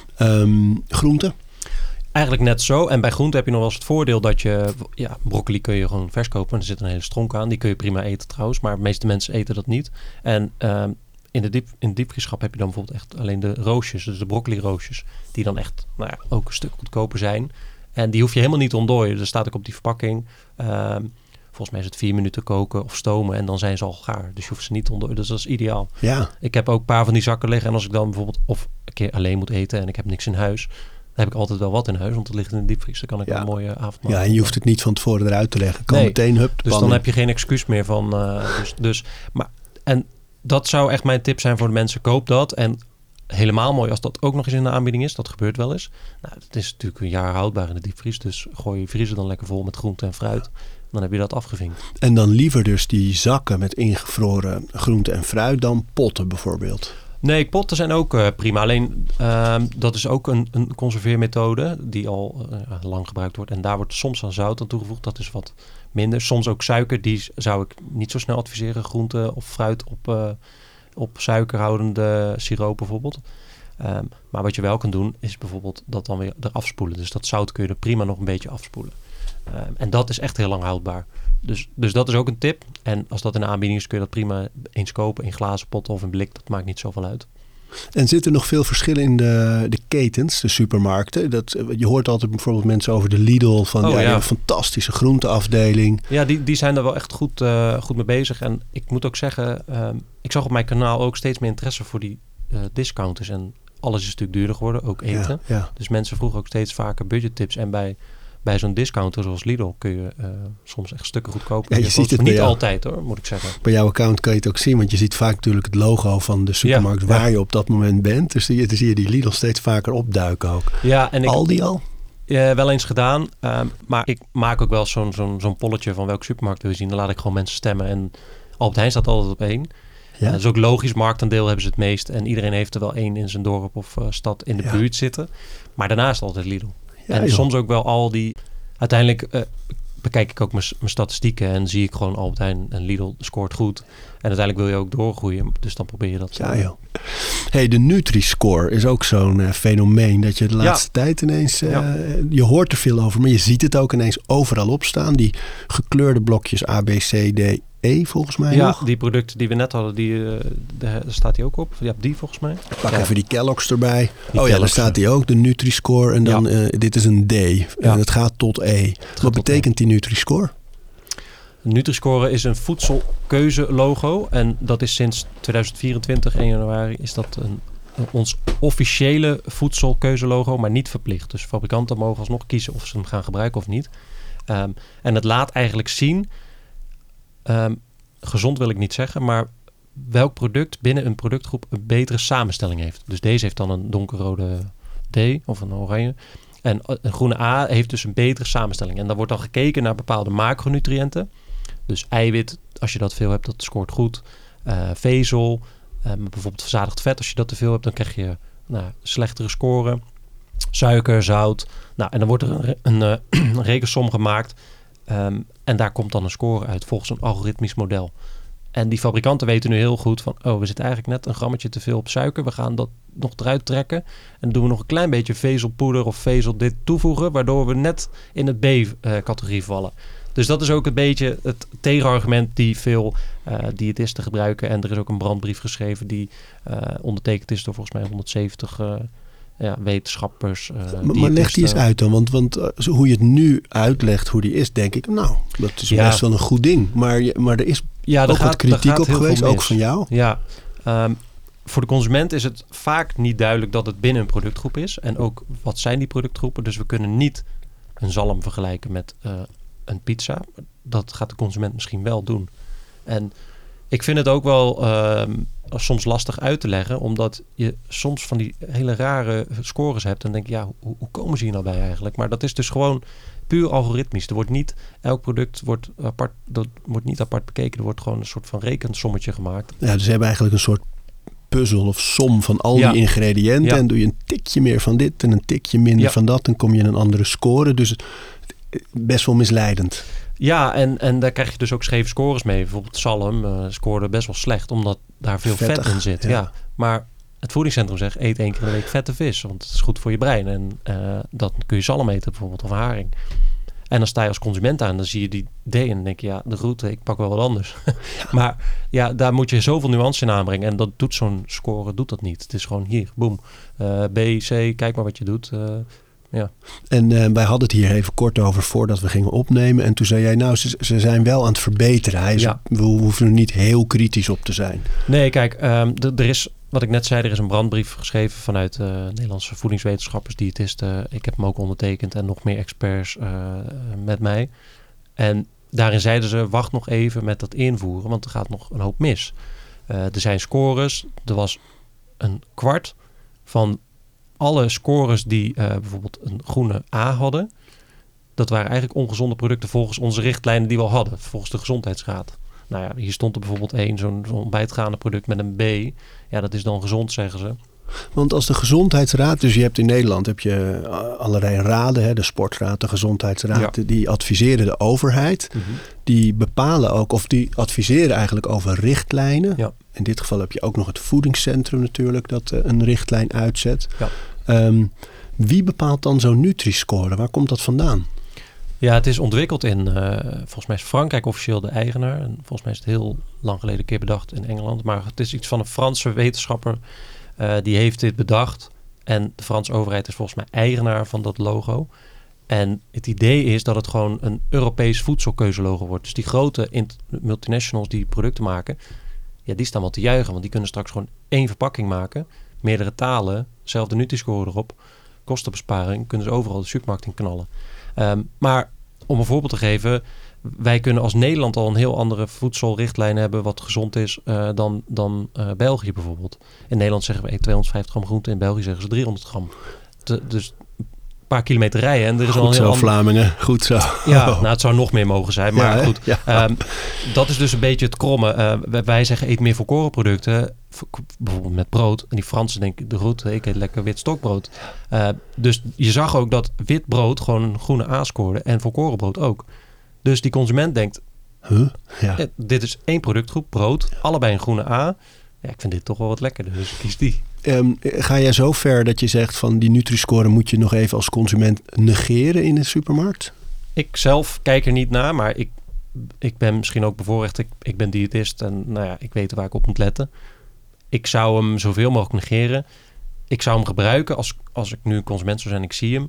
Um, groenten? Eigenlijk net zo. En bij groenten heb je nog wel eens het voordeel dat je... Ja, broccoli kun je gewoon vers kopen. En er zit een hele stronk aan. Die kun je prima eten trouwens. Maar de meeste mensen eten dat niet. En um, in de diep, in het diepvriesschap heb je dan bijvoorbeeld echt alleen de roosjes. Dus de broccoli roosjes. Die dan echt nou ja, ook een stuk goedkoper zijn. En die hoef je helemaal niet te ontdooien. Er staat ook op die verpakking. Um, volgens mij is het vier minuten koken of stomen. En dan zijn ze al gaar. Dus je hoeft ze niet te ontdooien. Dus dat is ideaal. Ja. Ik heb ook een paar van die zakken liggen. En als ik dan bijvoorbeeld of een keer alleen moet eten. En ik heb niks in huis. Dan heb ik altijd wel wat in huis. Want het ligt in de diepvries. Dan kan ik ja. een mooie avond maken. Ja, en je hoeft het niet van tevoren eruit te leggen. Kan nee. meteen hup. Dus dan heb je geen excuus meer van. Uh, dus, dus, maar, en dat zou echt mijn tip zijn voor de mensen. Koop dat. En helemaal mooi als dat ook nog eens in de aanbieding is. Dat gebeurt wel eens. Nou, het is natuurlijk een jaar houdbaar in de diepvries. Dus gooi je vriezer dan lekker vol met groente en fruit. Ja. Dan heb je dat afgevinkt. En dan liever dus die zakken met ingevroren groente en fruit dan potten bijvoorbeeld. Nee, potten zijn ook uh, prima. Alleen uh, dat is ook een, een conserveermethode die al uh, lang gebruikt wordt. En daar wordt soms aan zout aan toegevoegd. Dat is wat minder. Soms ook suiker. Die zou ik niet zo snel adviseren. Groente of fruit op, uh, op suikerhoudende siroop bijvoorbeeld. Um, maar wat je wel kan doen is bijvoorbeeld dat dan weer eraf spoelen. Dus dat zout kun je er prima nog een beetje afspoelen. Um, en dat is echt heel lang houdbaar. Dus, dus dat is ook een tip. En als dat in de aanbieding is, kun je dat prima eens kopen in glazen potten of in blik. Dat maakt niet zoveel uit. En zit er nog veel verschil in de, de ketens, de supermarkten? Dat, je hoort altijd bijvoorbeeld mensen over de Lidl van oh, ja, ja. een fantastische groenteafdeling. Ja, die, die zijn er wel echt goed, uh, goed mee bezig. En ik moet ook zeggen, uh, ik zag op mijn kanaal ook steeds meer interesse voor die uh, discounters. En alles is natuurlijk duurder geworden, ook eten. Ja, ja. Dus mensen vroegen ook steeds vaker budgettips. En bij... Bij zo'n discounter zoals Lidl kun je uh, soms echt stukken goedkoper. Ja, je ziet het niet jou. altijd hoor, moet ik zeggen. Bij jouw account kan je het ook zien, want je ziet vaak natuurlijk het logo van de supermarkt ja, waar ja. je op dat moment bent. Dus dan zie je die Lidl steeds vaker opduiken ook. Ja, en ik, Aldi al? Ja, wel eens gedaan. Um, maar ik maak ook wel zo'n, zo'n, zo'n polletje van welk supermarkt wil je zien. Dan laat ik gewoon mensen stemmen. En Albert Heijn staat altijd op één. Ja? Dat is ook logisch, marktaandeel hebben ze het meest. En iedereen heeft er wel één in zijn dorp of uh, stad in de ja. buurt zitten. Maar daarnaast altijd Lidl. Ja, en joh. soms ook wel al die... Uiteindelijk uh, bekijk ik ook mijn statistieken en zie ik gewoon Albert Heijn en Lidl scoort goed. En uiteindelijk wil je ook doorgroeien. Dus dan probeer je dat. Ja, joh. Hey, de Nutri-score is ook zo'n uh, fenomeen dat je de laatste ja. tijd ineens... Uh, ja. Je hoort er veel over, maar je ziet het ook ineens overal opstaan. Die gekleurde blokjes A, B, C, D, E volgens mij ja, nog. Die producten die we net hadden, die, uh, daar staat die ook op. Ja, die volgens mij. Pak ja. even die Kellogg's erbij. Die oh Kellogg's, ja, daar staat die ook, de Nutri-score. En dan, ja. uh, dit is een D. Ja. En het gaat tot E. Gaat Wat tot betekent E. die Nutri-score? Nutri-score is een voedselkeuze-logo. En dat is sinds tweeduizend vierentwintig, één januari, is dat een, ons officiële voedselkeuze-logo, maar niet verplicht. Dus fabrikanten mogen alsnog kiezen of ze hem gaan gebruiken of niet. Um, en het laat eigenlijk zien, um, gezond wil ik niet zeggen, maar welk product binnen een productgroep een betere samenstelling heeft. Dus deze heeft dan een donkerrode D of een oranje. En een groene A heeft dus een betere samenstelling. En dan wordt dan gekeken naar bepaalde macronutriënten. Dus eiwit, als je dat veel hebt, dat scoort goed. Uh, vezel, uh, bijvoorbeeld verzadigd vet. Als je dat te veel hebt, dan krijg je nou, slechtere scoren. Suiker, zout. Nou, en dan wordt er een, een, uh, een rekensom gemaakt. Um, en daar komt dan een score uit volgens een algoritmisch model. En die fabrikanten weten nu heel goed van... oh, we zitten eigenlijk net een grammetje te veel op suiker. We gaan dat nog eruit trekken. En dan doen we nog een klein beetje vezelpoeder of vezel dit toevoegen... waardoor we net in het B-categorie vallen. Dus dat is ook een beetje het tegenargument die veel uh, diëtisten gebruiken. En er is ook een brandbrief geschreven die uh, ondertekend is door volgens mij honderdzeventig uh, ja, wetenschappers. Uh, maar, maar leg die eens uit dan. Want, want uh, hoe je het nu uitlegt, hoe die is, denk ik... nou, dat is ja. best wel een goed ding. Maar, maar er is ja, er ook gaat, wat kritiek op geweest, ook van jou. Ja, um, voor de consument is het vaak niet duidelijk dat het binnen een productgroep is. En ook wat zijn die productgroepen. Dus we kunnen niet een zalm vergelijken met... Uh, een pizza. Dat gaat de consument misschien wel doen. En ik vind het ook wel uh, soms lastig uit te leggen, omdat je soms van die hele rare scores hebt en denk je, ja, hoe, hoe komen ze hier nou bij eigenlijk? Maar dat is dus gewoon puur algoritmisch. Er wordt niet, elk product wordt apart, dat wordt niet apart bekeken. Er wordt gewoon een soort van rekensommetje gemaakt. Ja, dus ze hebben eigenlijk een soort puzzel of som van al ja. die ingrediënten. Ja. En doe je een tikje meer van dit en een tikje minder ja. van dat, dan kom je in een andere score. Dus best wel misleidend. Ja, en, en daar krijg je dus ook scheve scores mee. Bijvoorbeeld zalm uh, scoorde best wel slecht, omdat daar veel Vettig, vet in zit. Ja. Ja. Maar het voedingscentrum zegt, eet één keer in de week vette vis, want het is goed voor je brein. En uh, dan kun je zalm eten bijvoorbeeld, of haring. En dan sta je als consument aan, dan zie je die D en dan denk je, ja, de route, ik pak wel wat anders. Ja. Maar ja, daar moet je zoveel nuance in aanbrengen. En dat doet zo'n score, doet dat niet. Het is gewoon hier, boem. Uh, B, C, kijk maar wat je doet. Uh, Ja. En uh, wij hadden het hier even kort over voordat we gingen opnemen. En toen zei jij, nou, ze, ze zijn wel aan het verbeteren. Hij is, ja. We hoeven er niet heel kritisch op te zijn. Nee, kijk, um, d- er is, wat ik net zei, er is een brandbrief geschreven vanuit uh, Nederlandse voedingswetenschappers, diëtisten. Ik heb hem ook ondertekend en nog meer experts uh, met mij. En daarin zeiden ze, wacht nog even met dat invoeren, want er gaat nog een hoop mis. Uh, er zijn scores, er was een kwart van alle scores die uh, bijvoorbeeld een groene A hadden, dat waren eigenlijk ongezonde producten volgens onze richtlijnen die we al hadden, volgens de gezondheidsraad. Nou ja, hier stond er bijvoorbeeld één, zo'n, zo'n bijtgaande product met een B. Ja, dat is dan gezond, zeggen ze. Want als de gezondheidsraad, dus je hebt in Nederland heb je allerlei raden, hè, de sportraad, de gezondheidsraad, ja. die adviseren de overheid. Mm-hmm. Die bepalen ook, of die adviseren eigenlijk over richtlijnen. Ja. In dit geval heb je ook nog het voedingscentrum natuurlijk, dat uh, een richtlijn uitzet. Ja. Um, wie bepaalt dan zo'n Nutri-score? Waar komt dat vandaan? Ja, het is ontwikkeld in, uh, volgens mij is Frankrijk officieel de eigenaar. En volgens mij is het heel lang geleden een keer bedacht in Engeland. Maar het is iets van een Franse wetenschapper. Uh, die heeft dit bedacht. En de Franse overheid is volgens mij eigenaar van dat logo. En het idee is dat het gewoon een Europees voedselkeuzelogo wordt. Dus die grote int- multinationals die producten maken, ja, die staan wel te juichen. Want die kunnen straks gewoon één verpakking maken. Meerdere talen, zelfde Nutri-score erop. Kostenbesparing, kunnen ze overal de supermarkt in knallen. Um, maar om een voorbeeld te geven, wij kunnen als Nederland al een heel andere voedselrichtlijn hebben wat gezond is uh, dan, dan uh, België bijvoorbeeld. In Nederland zeggen we hey, tweehonderdvijftig gram groente, in België zeggen ze driehonderd gram. Te, dus paar kilometer rijden. En er is al Goed een heel zo, ander... Vlamingen. Goed zo. Ja, nou, het zou nog meer mogen zijn. Maar Ja, hè? goed, Ja. um, dat is dus een beetje het kromme. Uh, wij, wij zeggen eet meer volkoren producten. Bijvoorbeeld met brood. En die Fransen denken, de route, ik eet lekker wit stokbrood. Uh, dus je zag ook dat wit brood gewoon een groene A scoorde. En volkoren brood ook. Dus die consument denkt, Huh? Ja. eh, dit is één productgroep, brood. Allebei een groene A. Ja, ik vind dit toch wel wat lekkerder. Dus ik kies die. Um, ga jij zo ver dat je zegt van die Nutri-score moet je nog even als consument negeren in de supermarkt? Ik zelf kijk er niet naar, maar ik, ik ben misschien ook bevoorrecht. Ik, ik ben diëtist en nou ja, ik weet waar ik op moet letten. Ik zou hem zoveel mogelijk negeren. Ik zou hem gebruiken als, als ik nu een consument zou zijn, ik zie hem.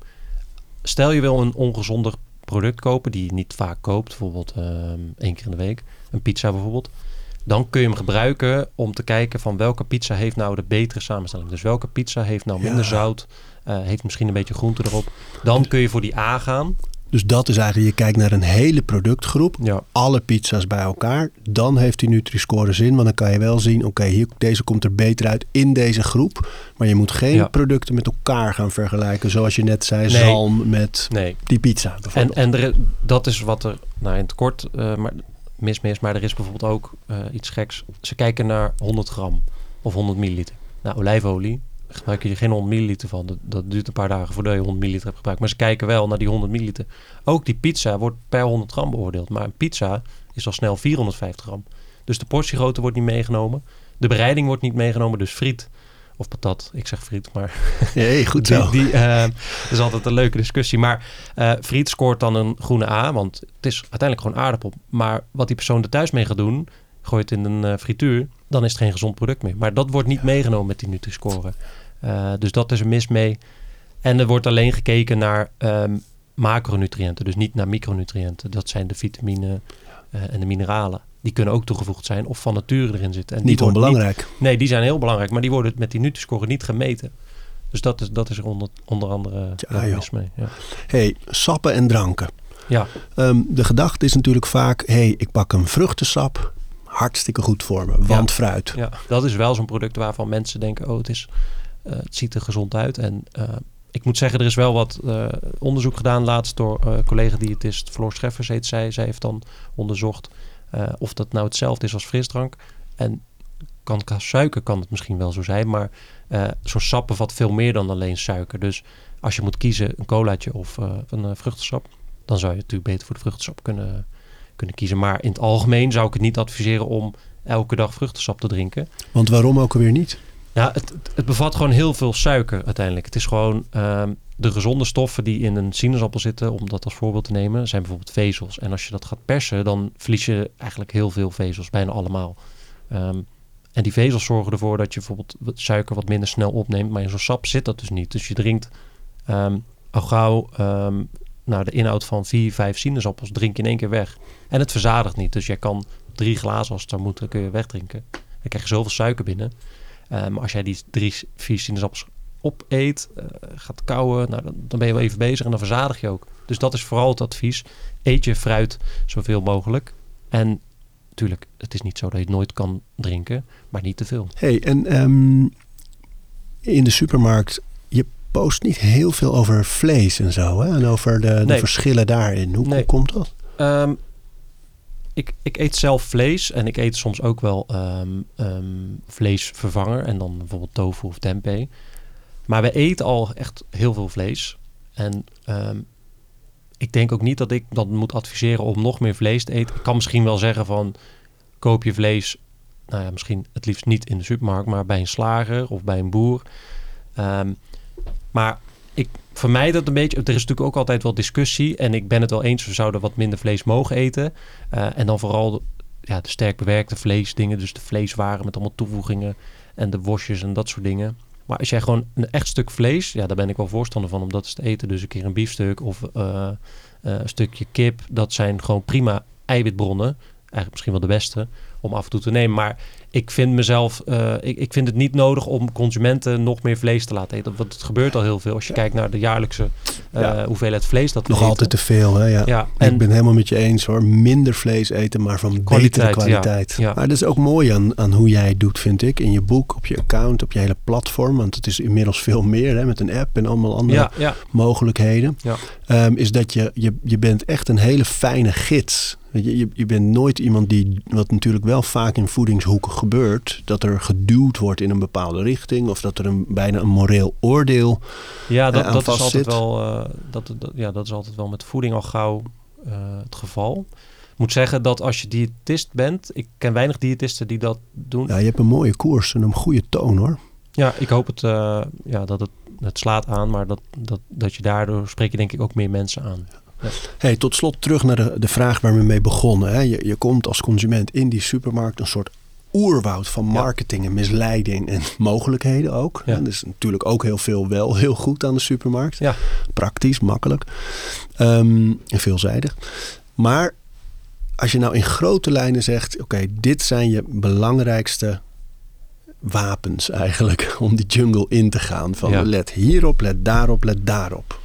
Stel je wil een ongezonder product kopen die je niet vaak koopt, bijvoorbeeld um, één keer in de week, een pizza bijvoorbeeld. Dan kun je hem gebruiken om te kijken van welke pizza heeft nou de betere samenstelling. Dus welke pizza heeft nou minder Ja. zout, uh, heeft misschien een beetje groente erop. Dan kun je voor die A gaan. Dus dat is eigenlijk, je kijkt naar een hele productgroep, Ja. alle pizza's bij elkaar. Dan heeft die Nutri-score zin, want dan kan je wel zien, oké, okay, hier deze komt er beter uit in deze groep. Maar je moet geen Ja. producten met elkaar gaan vergelijken, zoals je net zei, Nee. zalm met Nee. die pizza En, bijvoorbeeld. en er, dat is wat er, nou in het kort, uh, maar mis mis, maar er is bijvoorbeeld ook uh, iets geks. Ze kijken naar honderd gram of honderd milliliter. Nou, olijfolie gebruik je er geen honderd milliliter van. Dat, dat duurt een paar dagen voordat je honderd milliliter hebt gebruikt. Maar ze kijken wel naar die honderd milliliter. Ook die pizza wordt per honderd gram beoordeeld. Maar een pizza is al snel vierhonderdvijftig gram. Dus de portiegrootte wordt niet meegenomen. De bereiding wordt niet meegenomen. Dus friet of patat. Ik zeg friet, maar... Hey, goed zo. Die, die, uh, dat is altijd een leuke discussie. Maar uh, friet scoort dan een groene A. Want het is uiteindelijk gewoon aardappel. Maar wat die persoon er thuis mee gaat doen... gooit in een uh, frituur... dan is het geen gezond product meer. Maar dat wordt niet meegenomen met die Nutri-score. Uh, dus dat is een mis mee. En er wordt alleen gekeken naar um, macronutriënten. Dus niet naar micronutriënten. Dat zijn de vitamine uh, en de mineralen. Die kunnen ook toegevoegd zijn of van nature erin zitten. En Niet die onbelangrijk. Niet, nee, die zijn heel belangrijk. Maar die worden met die Nutri-score niet gemeten. Dus dat is, dat is er onder, onder andere Ja, mis mee. Ja. Hey, sappen en dranken. Ja. Um, de gedachte is natuurlijk vaak, hey, ik pak een vruchtensap. Hartstikke goed voor me, want ja. fruit. Ja, dat is wel zo'n product waarvan mensen denken, oh, het, is, uh, het ziet er gezond uit. En uh, ik moet zeggen, er is wel wat uh, onderzoek gedaan laatst door uh, collega-diëtist Floor Scheffers heet zij. Zij heeft dan onderzocht uh, of dat nou hetzelfde is als frisdrank. En kan, qua suiker kan het misschien wel zo zijn, maar uh, zo'n sap bevat veel meer dan alleen suiker. Dus als je moet kiezen, een colaatje of uh, een uh, vruchtensap, dan zou je natuurlijk beter voor de vruchtensap kunnen, kunnen kiezen. Maar in het algemeen zou ik het niet adviseren om elke dag vruchtensap te drinken. Want waarom ook alweer niet? Ja, het, het bevat gewoon heel veel suiker uiteindelijk. Het is gewoon um, de gezonde stoffen die in een sinaasappel zitten, om dat als voorbeeld te nemen, zijn bijvoorbeeld vezels. En als je dat gaat persen, dan verlies je eigenlijk heel veel vezels, bijna allemaal. Um, en die vezels zorgen ervoor dat je bijvoorbeeld suiker wat minder snel opneemt. Maar in zo'n sap zit dat dus niet. Dus je drinkt um, al gauw um, nou, de inhoud van vier, vijf sinaasappels drink je in één keer weg. En het verzadigt niet. Dus jij kan drie glazen als het zou moeten, kun je wegdrinken. Dan krijg je zoveel suiker binnen. Uh, maar als jij die drie, vier sinaasappels opeet, uh, gaat kauwen, nou, dan, dan ben je wel even bezig en dan verzadig je ook. Dus dat is vooral het advies. Eet je fruit zoveel mogelijk. En natuurlijk, het is niet zo dat je het nooit kan drinken, maar niet te veel. Hey, en um, in de supermarkt, je post niet heel veel over vlees en zo, hè? En over de, de nee. verschillen daarin. Hoe, nee. hoe komt dat? Um, ik, ik eet zelf vlees en ik eet soms ook wel um, um, vleesvervanger en dan bijvoorbeeld tofu of tempeh. Maar we eten al echt heel veel vlees. En um, ik denk ook niet dat ik dan moet adviseren om nog meer vlees te eten. Ik kan misschien wel zeggen van, koop je vlees, nou ja, misschien het liefst niet in de supermarkt, maar bij een slager of bij een boer. Um, maar ik vermijd dat een beetje. Er is natuurlijk ook altijd wel discussie. En ik ben het wel eens, we zouden wat minder vlees mogen eten. Uh, en dan vooral de, ja, de sterk bewerkte vleesdingen. Dus de vleeswaren met allemaal toevoegingen. En de worstjes en dat soort dingen. Maar als jij gewoon een echt stuk vlees, ja, daar ben ik wel voorstander van om dat eens te eten. Dus een keer een biefstuk of uh, uh, een stukje kip. Dat zijn gewoon prima eiwitbronnen. Eigenlijk misschien wel de beste om af en toe te nemen. Maar ik vind mezelf, uh, ik, ik vind het niet nodig om consumenten nog meer vlees te laten eten. Want het gebeurt al heel veel. Als je ja. kijkt naar de jaarlijkse uh, ja. hoeveelheid vlees dat we Nog eten. altijd te veel, hè? Ja. ja en ik ben helemaal met je eens hoor. Minder vlees eten, maar van kwaliteit, betere kwaliteit. Ja. Ja. Maar dat is ook mooi aan, aan hoe jij het doet, vind ik. In je boek, op je account, op je hele platform. Want het is inmiddels veel meer, hè, met een app en allemaal andere ja, ja. mogelijkheden. Ja. Um, is dat je, je, je bent echt een hele fijne gids. Je, je, je bent nooit iemand die, wat natuurlijk wel vaak in voedingshoeken gebeurt, dat er geduwd wordt in een bepaalde richting of dat er een, bijna een moreel oordeel ja, dat, uh, aan dat vast is altijd zit. wel, uh, dat, dat, ja, dat is altijd wel met voeding al gauw uh, het geval. Ik moet zeggen dat als je diëtist bent, ik ken weinig diëtisten die dat doen. Ja, je hebt een mooie koers en een goede toon hoor. Ja, ik hoop het, uh, ja, dat het, het slaat aan, maar dat, dat, dat je daardoor spreek je denk ik ook meer mensen aan. Ja. Hey, tot slot terug naar de, de vraag waar we mee begonnen. Hè. Je, je komt als consument in die supermarkt een soort oerwoud van marketing en misleiding en mogelijkheden ook. Ja. Er is natuurlijk ook heel veel wel heel goed aan de supermarkt. Ja. Praktisch, makkelijk um, en veelzijdig. Maar als je nou in grote lijnen zegt, oké, okay, dit zijn je belangrijkste wapens eigenlijk om die jungle in te gaan. Van ja. let hierop, let daarop, let daarop.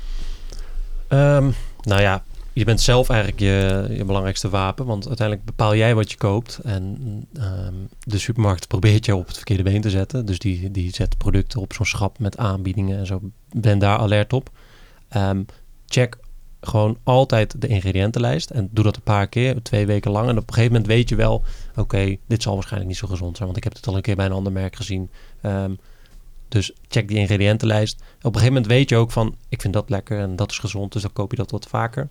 Um, nou ja, je bent zelf eigenlijk je, je belangrijkste wapen. Want uiteindelijk bepaal jij wat je koopt. En um, de supermarkt probeert je op het verkeerde been te zetten. Dus die, die zet producten op zo'n schap met aanbiedingen en zo. Ben daar alert op. Um, check gewoon altijd de ingrediëntenlijst. En doe dat een paar keer, twee weken lang. En op een gegeven moment weet je wel, oké, okay, dit zal waarschijnlijk niet zo gezond zijn. Want ik heb het al een keer bij een ander merk gezien. Um, Dus check die ingrediëntenlijst. Op een gegeven moment weet je ook van, ik vind dat lekker en dat is gezond, dus dan koop je dat wat vaker.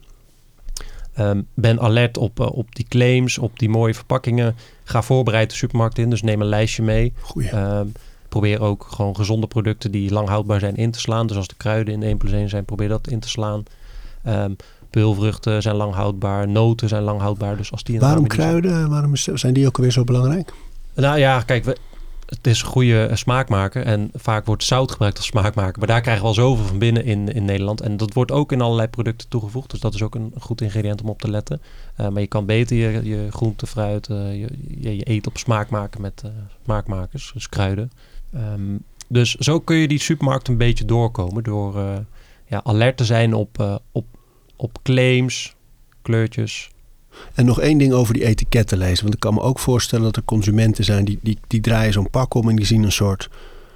Um, ben alert op, uh, op die claims, op die mooie verpakkingen. Ga voorbereid de supermarkt in, dus neem een lijstje mee. Um, probeer ook gewoon gezonde producten die lang houdbaar zijn in te slaan. Dus als de kruiden in één plus één zijn, probeer dat in te slaan. Um, peulvruchten zijn lang houdbaar, noten zijn lang houdbaar. Dus als die in waarom kruiden? Zijn... Waarom zijn die ook alweer zo belangrijk? Nou ja, kijk, we, het is een goede smaakmaker en vaak wordt zout gebruikt als smaakmaker. Maar daar krijgen we al zoveel van binnen in, in Nederland. En dat wordt ook in allerlei producten toegevoegd. Dus dat is ook een goed ingrediënt om op te letten. Uh, maar je kan beter je, je groente, fruit, uh, je, je, je eten op smaak maken met uh, smaakmakers, dus kruiden. Um, dus zo kun je die supermarkt een beetje doorkomen. Door uh, ja, alert te zijn op, uh, op, op claims, kleurtjes. En nog één ding over die etiketten lezen. Want ik kan me ook voorstellen dat er consumenten zijn die, die, die draaien zo'n pak om en die zien een soort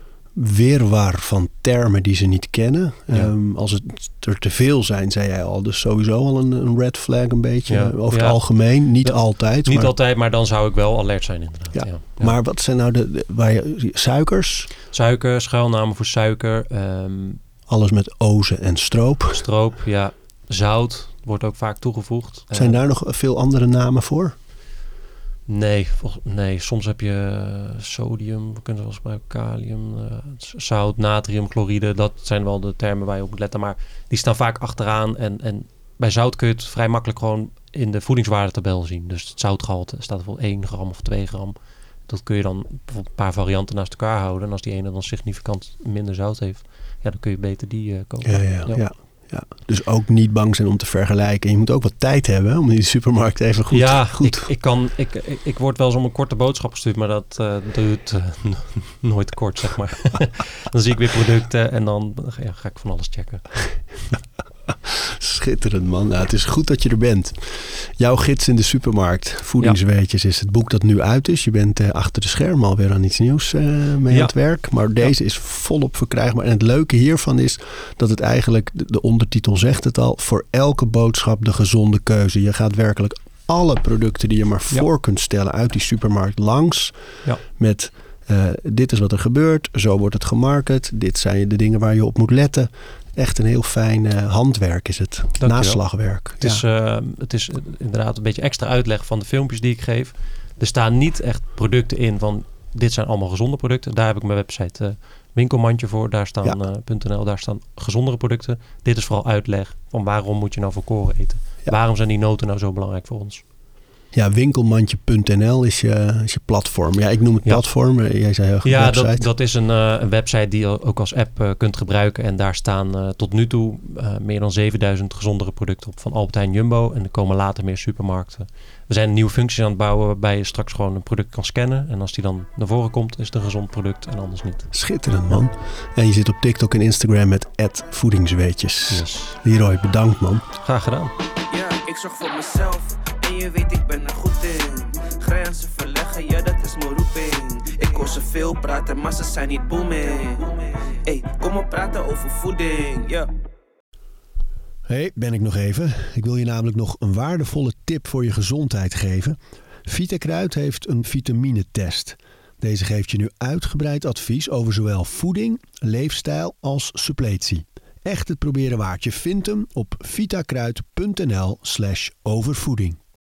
wirwar van termen die ze niet kennen. Ja. Um, als het er te veel zijn, zei jij al. Dus sowieso al een, een red flag een beetje. Ja. Over ja. het algemeen. Niet ja. altijd. Niet maar... altijd, maar dan zou ik wel alert zijn inderdaad. Ja. Ja. Ja. Maar wat zijn nou de, de waar je, suikers? Suiker, schuilnamen voor suiker. Um, Alles met ozen en stroop. Stroop, ja. Zout wordt ook vaak toegevoegd. Zijn uh, daar nog veel andere namen voor? Nee, vol, nee, soms heb je sodium, we kunnen wel gebruiken, kalium, uh, zout, natrium, chloride. Dat zijn wel de termen waar je op moet letten. Maar die staan vaak achteraan. En, en bij zout kun je het vrij makkelijk gewoon in de voedingswaardetabel zien. Dus het zoutgehalte staat voor één gram of twee gram. Dat kun je dan bijvoorbeeld een paar varianten naast elkaar houden. En als die ene dan significant minder zout heeft, ja, dan kun je beter die uh, kopen. Ja, ja, ja. ja. Ja, dus ook niet bang zijn om te vergelijken. Je moet ook wat tijd hebben om in die supermarkt even goed... Ja, goed. Ik, ik, kan, ik, ik, ik word wel eens om een korte boodschap gestuurd, maar dat uh, duurt uh, nooit kort, zeg maar. Dan zie ik weer producten en dan ja, ga ik van alles checken. Schitterend, man. Nou, het is goed dat je er bent. Jouw gids in de supermarkt, Voedingsweetjes, ja. is het boek dat nu uit is. Je bent uh, achter de schermen alweer aan iets nieuws uh, mee ja. aan het werk. Maar deze ja. is volop verkrijgbaar. En het leuke hiervan is dat het eigenlijk, de, de ondertitel zegt het al, voor elke boodschap de gezonde keuze. Je gaat werkelijk alle producten die je maar voor ja. kunt stellen uit die supermarkt langs. Ja. Met uh, dit is wat er gebeurt, zo wordt het gemarket. Dit zijn de dingen waar je op moet letten. Echt een heel fijn uh, handwerk is het. Dank Naslagwerk. Het, ja. is, uh, het is inderdaad een beetje extra uitleg van de filmpjes die ik geef. Er staan niet echt producten in van dit zijn allemaal gezonde producten. Daar heb ik mijn website uh, winkelmandje voor. Daar staan ja. uh, .nl, daar staan gezondere producten. Dit is vooral uitleg van waarom moet je nou volkoren eten. Ja. Waarom zijn die noten nou zo belangrijk voor ons? Ja, winkelmandje punt n l is je, is je platform. Ja, ik noem het ja. platform. Jij zei heel goed ja, website. Dat, dat is een, uh, een website die je ook als app uh, kunt gebruiken. En daar staan uh, tot nu toe uh, meer dan zevenduizend gezondere producten op van Albert Heijn, Jumbo. En er komen later meer supermarkten. We zijn nieuwe functies aan het bouwen waarbij je straks gewoon een product kan scannen. En als die dan naar voren komt, is het een gezond product en anders niet. Schitterend, man. En je zit op TikTok en Instagram met at voedingsweetjes. Yes. Leroy, bedankt, man. Graag gedaan. Ja, ik zorg voor mezelf en je weet ik ben er goed in. Grenzen verleggen, ja dat is mijn roeping. Ik hoor ze veel praten, maar ze zijn niet booming. Hey, kom op praten over voeding, ja. Yeah. Hey, ben ik nog even. Ik wil je namelijk nog een waardevolle tip voor je gezondheid geven. VitaKruid heeft een vitaminetest. Deze geeft je nu uitgebreid advies over zowel voeding, leefstijl als suppletie. Echt het proberen waard. Je vindt hem op vitakruid punt n l slash overvoeding.